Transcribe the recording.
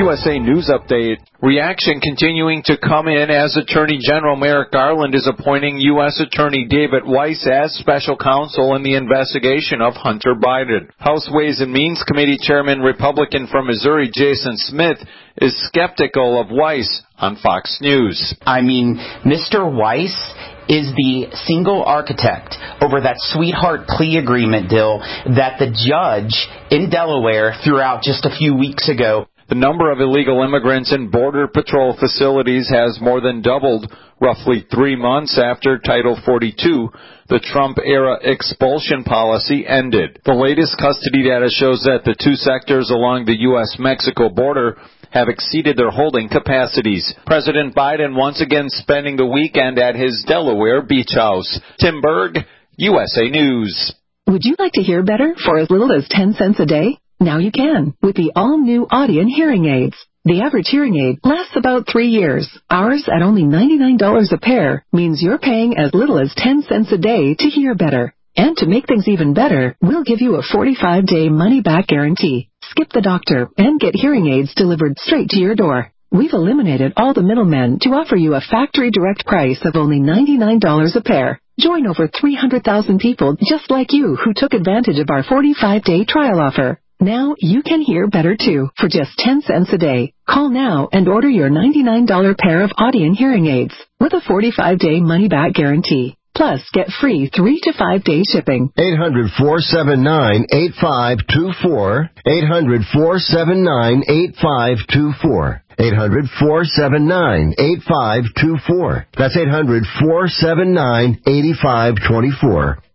USA News Update. Reaction continuing to come in as Attorney General Merrick Garland is appointing U.S. Attorney David Weiss as special counsel in the investigation of Hunter Biden. House Ways and Means Committee Chairman Republican from Missouri Jason Smith is skeptical of Weiss on Fox News. Mr. Weiss is the single architect over that sweetheart plea agreement deal that the judge in Delaware threw out just a few weeks ago. The number of illegal immigrants in Border Patrol facilities has more than doubled roughly 3 months after Title 42, the Trump-era expulsion policy, ended. The latest custody data shows that the two sectors along the U.S.-Mexico border have exceeded their holding capacities. President Biden once again spending the weekend at his Delaware beach house. Tim Berg, USA News. Would you like to hear better for as little as 10 cents a day? Now you can with the all-new Audien hearing aids. The average hearing aid lasts about 3 years. Ours, at only $99 a pair, means you're paying as little as 10 cents a day to hear better. And to make things even better, we'll give you a 45-day money-back guarantee. Skip the doctor and get hearing aids delivered straight to your door. We've eliminated all the middlemen to offer you a factory direct price of only $99 a pair. Join over 300,000 people just like you who took advantage of our 45-day trial offer. Now you can hear better too for just 10 cents a day. Call now and order your $99 pair of Audien hearing aids with a 45-day money-back guarantee. Plus, get free 3 to 5 day shipping. 800-479-8524. 800-479-8524. 800-479-8524. That's 800-479-8524.